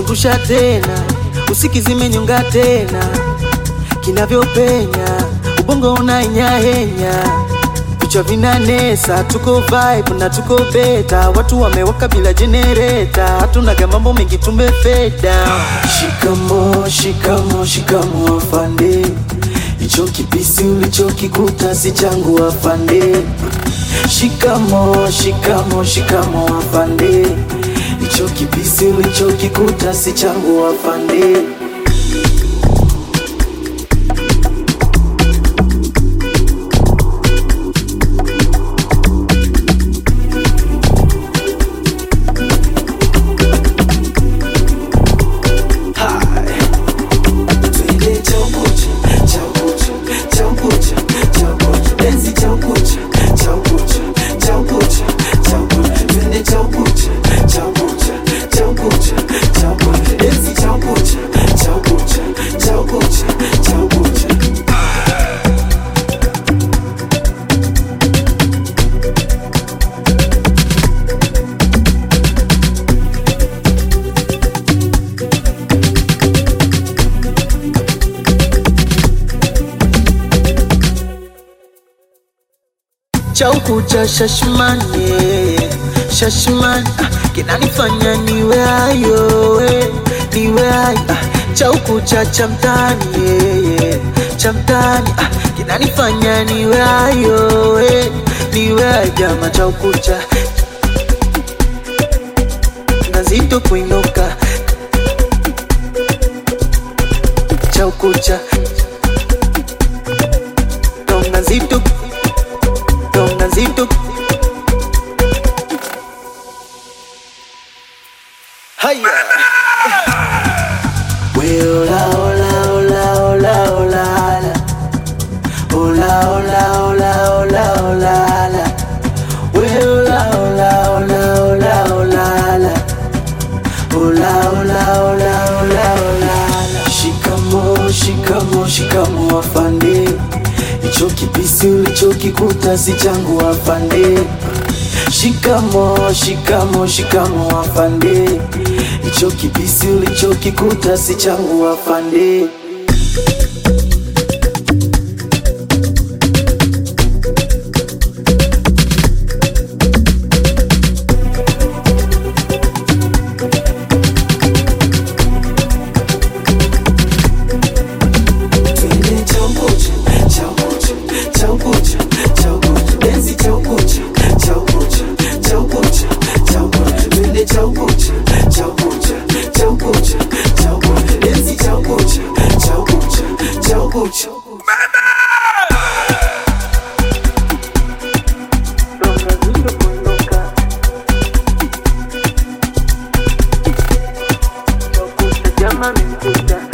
rusha tena, usikizime nyonga tena, kinavyopenya ubongo unaenyahenya, vichwa vinanesa, tuko vibe na tuko beta, watu wamewaka bila generator, hatunaga mambo mengi tumefeda. Shikamo, shikamo, shikamo afande, icho kipisi ulichokikuta si changu afande. Shikamo, shikamo, shikamo afande, icho kipisi ulichokikuta si changu afande. Chauku cha shashmane, shashman, kinanifanya niwe ayo, niwe ayo. Chauku cha chamtani, chamtani, kinanifanya niwe ayo, niwe ayo. Jama chauku cha nazito kuinuka, chauku cha nazito nazito. Haya. We ola ola ola ola ola. Ola ola ola ola ola. We ola ola ola ola ola. Ola ola ola ola ola. Shikamo, shikamo, shikamo afande, icho kipisi ulichokikuta si changu afande. Shikamo, shikamo, shikamo afande, icho kipisi ulichokikuta si changu afande. Mama,